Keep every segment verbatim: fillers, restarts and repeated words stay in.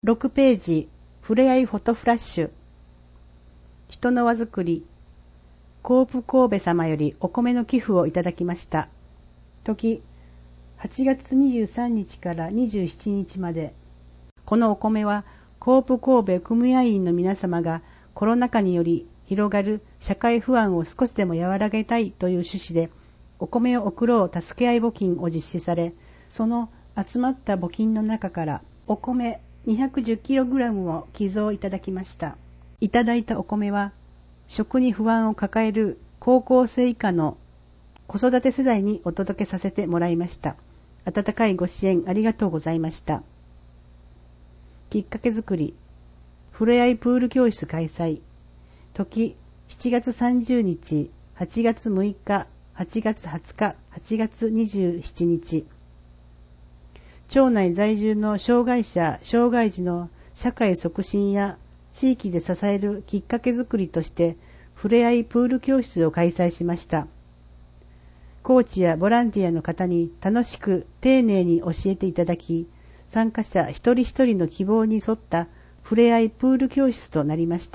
ろくページ、ふれあいフォトフラッシュ。人の輪作り。コープ神戸様よりお米の寄付をいただきました。時、はちがつにじゅうさんにちからにじゅうしちにちまで。このお米は、コープ神戸組合員の皆様がコロナ禍により広がる社会不安を少しでも和らげたいという趣旨で、お米を送ろう助け合い募金を実施され、その集まった募金の中からお米にひゃくじゅっキログラムを寄贈いただきました。いただいたお米は、食に不安を抱える高校生以下の子育て世代にお届けさせてもらいました。温かいご支援ありがとうございました。きっかけ作り。ふれあいプール教室開催。時、しちがつさんじゅうにち、はちがつむいか、はちがつはつか、はちがつにじゅうしちにち。町内在住の障害者、障害児の社会促進や地域で支えるきっかけ作りとして、ふれあいプール教室を開催しました。コーチやボランティアの方に楽しく丁寧に教えていただき、参加者一人一人の希望に沿ったふれあいプール教室となりました。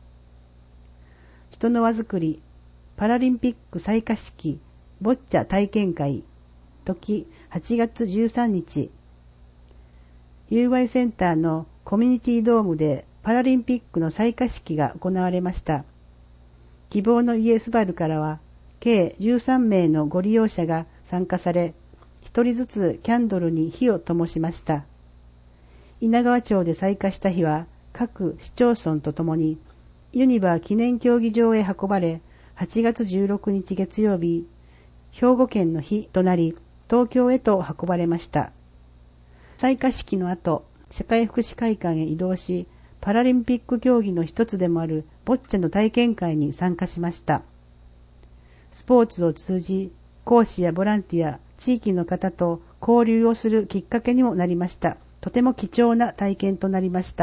人の輪作り、パラリンピック採火式、ボッチャ体験会、時はちがつじゅうさんにち、ユーワイ センターのコミュニティドームでパラリンピックの採火式が行われました。希望の家スバルからは、計じゅうさんめいのご利用者が参加され、一人ずつキャンドルに火を灯しました。稲川町で採火した火は、各市町村とともに、ユニバー記念競技場へ運ばれ、はちがつじゅうろくにち月曜日、兵庫県の火となり、東京へと運ばれました。採火式の後、社会福祉会館へ移動し、パラリンピック競技の一つでもあるボッチャの体験会に参加しました。スポーツを通じ、講師やボランティア、地域の方と交流をするきっかけにもなりました。とても貴重な体験となりました。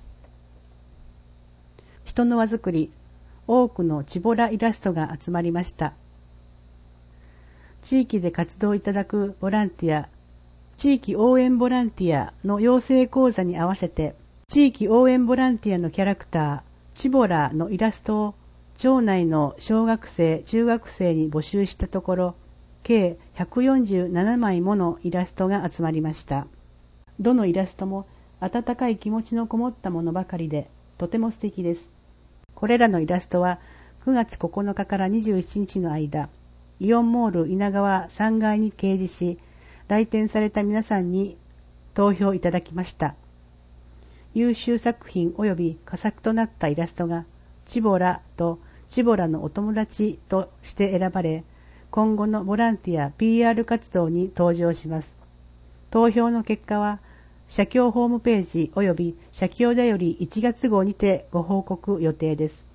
人の輪作り、多くのチボライラストが集まりました。地域で活動いただくボランティア、地域応援ボランティアの養成講座に合わせて、地域応援ボランティアのキャラクター、チボラのイラストを町内の小学生、中学生に募集したところ、計ひゃくよんじゅうななまいものイラストが集まりました。どのイラストも温かい気持ちのこもったものばかりで、とても素敵です。これらのイラストはくがつここのかからにじゅうしちにちの間、イオンモール稲川さんがいに掲示し、来店された皆さんに投票いただきました。優秀作品及び佳作となったイラストが、チボラとチボラのお友達として選ばれ、今後のボランティア ピーアール 活動に登場します。投票の結果は、社協ホームページ及び社協だよりいちがつごうにてご報告予定です。